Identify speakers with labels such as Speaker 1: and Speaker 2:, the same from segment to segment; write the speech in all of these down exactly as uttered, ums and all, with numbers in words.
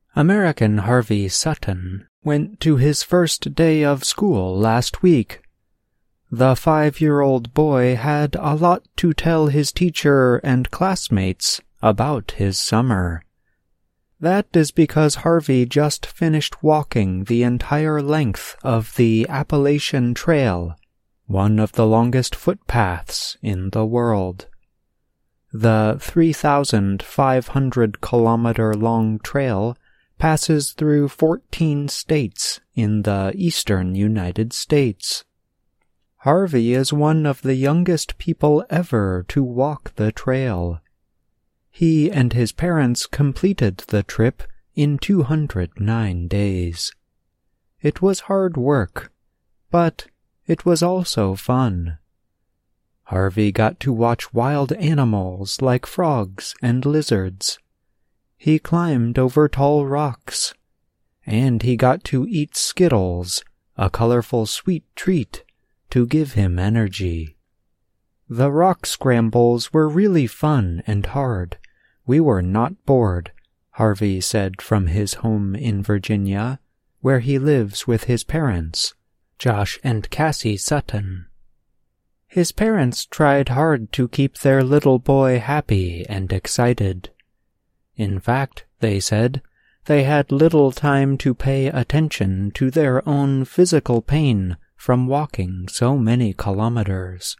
Speaker 1: American Harvey Sutton went to his first day of school last week. The five-year-old boy had a lot to tell his teacher and classmates about his summer. That is because Harvey just finished walking the entire length of the Appalachian Trail, one of the longest footpaths in the world. The three thousand five hundred kilometer long trail passes through fourteen states in the eastern United States. Harvey is one of the youngest people ever to walk the trail. He and his parents completed the trip in two hundred nine days. It was hard work, but it was also fun. Harvey got to watch wild animals like frogs and lizards. He climbed over tall rocks, and he got to eat Skittles, a colorful sweet treat to give him energy. The rock scrambles were really fun and hard. We were not bored, Harvey said from his home in Virginia, where he lives with his parents, Josh and Cassie Sutton. His parents tried hard to keep their little boy happy and excited. In fact, they said, they had little time to pay attention to their own physical pain from walking so many kilometers.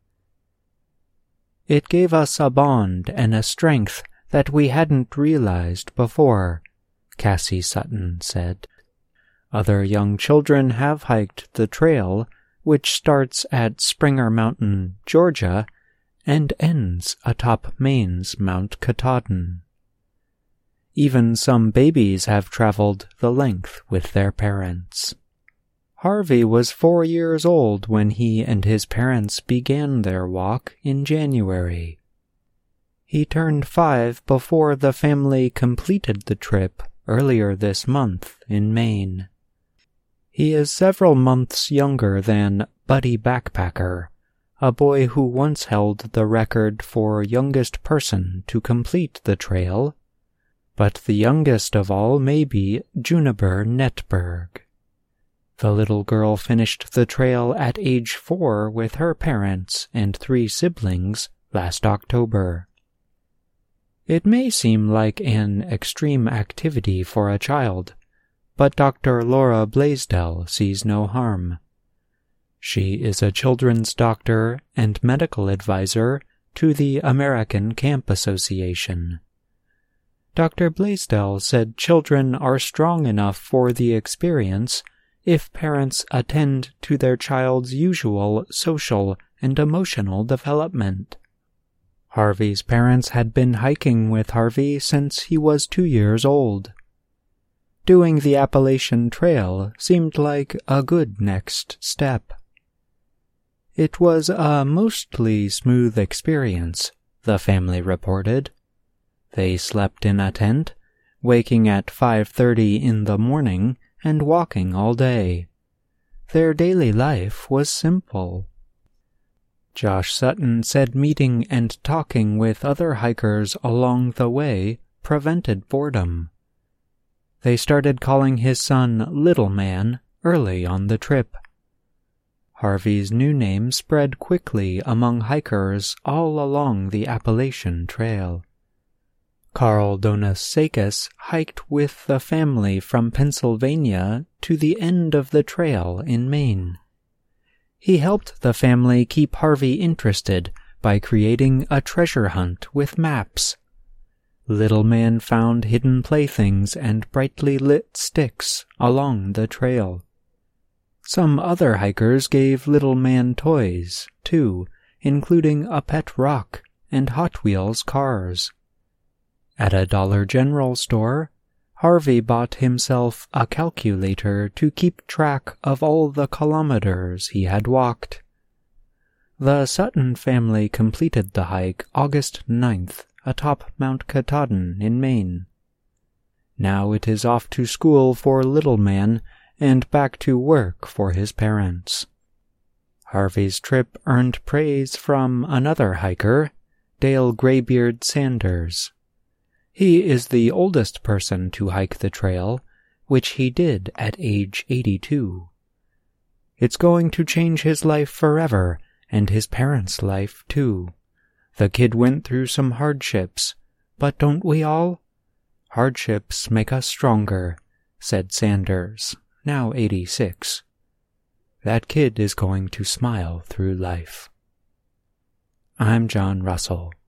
Speaker 1: It gave us a bond and a strength that we hadn't realized before, Cassie Sutton said. Other young children have hiked the trail, which starts at Springer Mountain, Georgia, and ends atop Maine's Mount Katahdin. Even some babies have traveled the length with their parents. Harvey was four years old when he and his parents began their walk in January. He turned five before the family completed the trip earlier this month in Maine. He is several months younger than Buddy Backpacker, a boy who once held the record for youngest person to complete the trail, but the youngest of all may be Juniper Netberg. The little girl finished the trail at age four with her parents and three siblings last October. It may seem like an extreme activity for a child, but Doctor Laura Blaisdell sees no harm. She is a children's doctor and medical advisor to the American Camp Association. Doctor Blaisdell said children are strong enough for the experience if parents attend to their child's usual social and emotional development. Harvey's parents had been hiking with Harvey since he was two years old. Doing the Appalachian Trail seemed like a good next step. It was a mostly smooth experience, the family reported. They slept in a tent, waking at five thirty in the morning and walking all day. Their daily life was simple. Josh Sutton said meeting and talking with other hikers along the way prevented boredom. They started calling his son Little Man early on the trip. Harvey's new name spread quickly among hikers all along the Appalachian Trail. Carl Donasakis hiked with the family from Pennsylvania to the end of the trail in Maine. He helped the family keep Harvey interested by creating a treasure hunt with maps. Little Man found hidden playthings and brightly lit sticks along the trail. Some other hikers gave Little Man toys, too, including a pet rock and Hot Wheels cars. At a Dollar General store, Harvey bought himself a calculator to keep track of all the kilometers he had walked. The Sutton family completed the hike August ninth atop Mount Katahdin in Maine. Now it is off to school for Little Man and back to work for his parents. Harvey's trip earned praise from another hiker, Dale Graybeard Sanders. He is the oldest person to hike the trail, which he did at age eighty-two. It's going to change his life forever, and his parents' life, too. The kid went through some hardships, but don't we all? Hardships make us stronger, said Sanders, now eighty-six. That kid is going to smile through life. I'm John Russell.